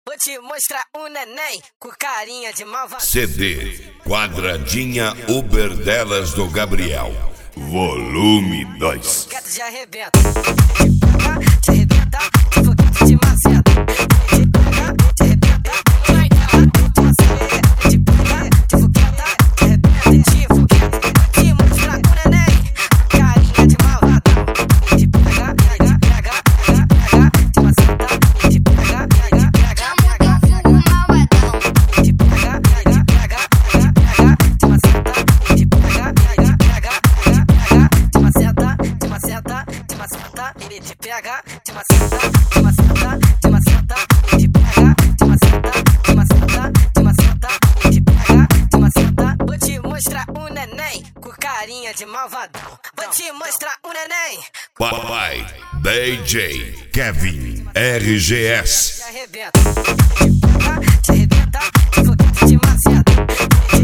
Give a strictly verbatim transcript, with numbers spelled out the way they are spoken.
Vou te mostrar um neném com carinha de malvado. C D Quadradinha Uber delas do Gabriel, volume dois. Quieto de arrebenta, de arrebenta, de foguete de maceta. De pega, de arrebenta, vai dar, de maceta. De pega, de fogueta, de arrebenta, de fogueta. Te mostrar um neném, carinha de malvadão. De pega, pega, pega, pega, pega, de maceta. De pega, pega, pega, pega, pega. De pega, pega, pega, pega, pega, de maceta. De pega, pega, pega, pega, pega, de maceta, de maceta, de maceta. Ele te pega, de maceta, de maceta, de maceta. Ele te pega, de maceta, de maceta, de maceta. Ele te pega, de maceta. Vou te mostrar um neném com carinha de malvadão. Vou te mostrar um neném. Papai D J Kevin R G S. Te arrebenta, te pega, te arrebenta, de foguete de maceta.